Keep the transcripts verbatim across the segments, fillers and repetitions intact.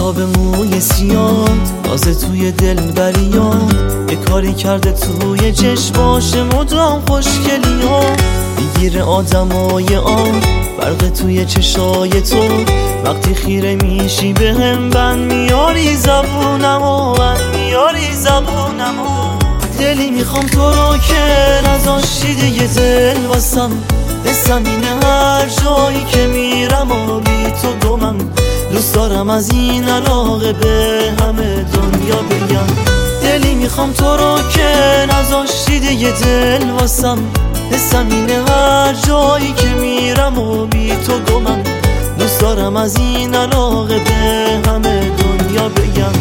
آب موی سیاه تازه توی دل بریاد، یه کاری کرده توی چشماش مدام خوشگلیا، میگیره آدمای آن برق توی چشای تو، وقتی خیره میشی به هم بند میاری زبونمو، بند میاری زبونمو. دلی میخوام تو رو که نذاشتی دیگه دل واسم، حسم اینه هر جایی که میرم و بی تو گمم، دوست دارم از این علاقه به همه دنیا بگم. دلی میخوام تو رو که نذاشتی دیگه دل واسم، حسم اینه هر جایی که میرم و بی تو گمم، دوست دارم از این علاقه به همه دنیا بگم.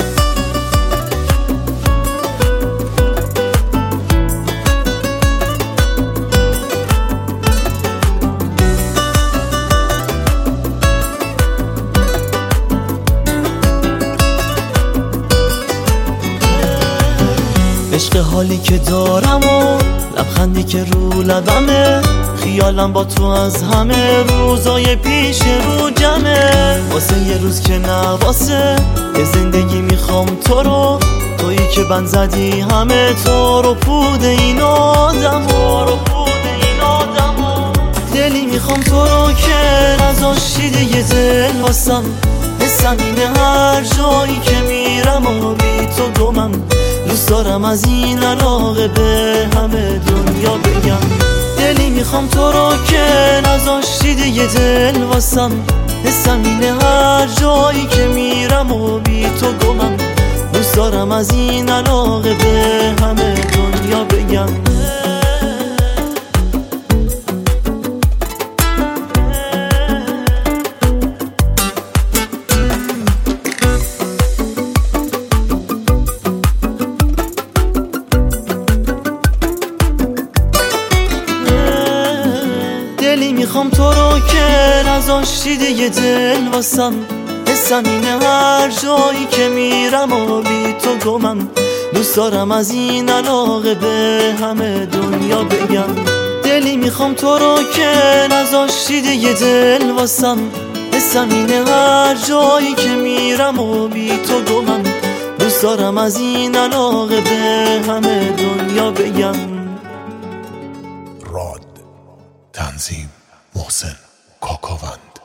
عشق حالی که دارم و لبخندی که رو لبمه، خیالم با تو از همه روزای پیش رو جمعه، واسه یه روز که نواسه یه زندگی میخوام تو رو، تویی که بند زدی همه تو رو پود این آدمو، رو پود این آدمو. دلی میخوام تو رو که نذاشتی دیگه دل واسم، حسم اینه هر جایی که میرم و بی تو گمم، دوست دارم از این علاقه به همه دنیا بگم. دلی میخوام تو رو که نذاشتی دیگه دل واسم، حسم اینه هر جایی که میرم و بی تو گمم، دوست دارم از این علاقه به همه دنیا بگم. دلی میخوام تو رو که نذاشتی دیگه دل واسم، حسم اینه هر جایی که میرم و بی تو گمم، دوست دارم از این علاقه به همه دنیا بگم. دلی میخوام تو رو که نذاشتی دیگه دل واسم، حسم اینه هر جایی که میرم و بی تو گمم، دوست دارم از این علاقه به همه دنیا بگم. راد تنظیم محسن کاکاوند.